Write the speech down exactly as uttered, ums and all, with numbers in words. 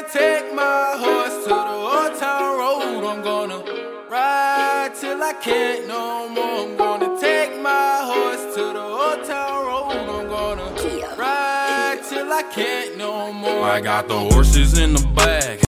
gonna take my horse to the old town road. I'm gonna ride till I can't no more. I'm gonna take my horse to the old town road. I'm gonna ride till I can't no more. I got the horses in the bag.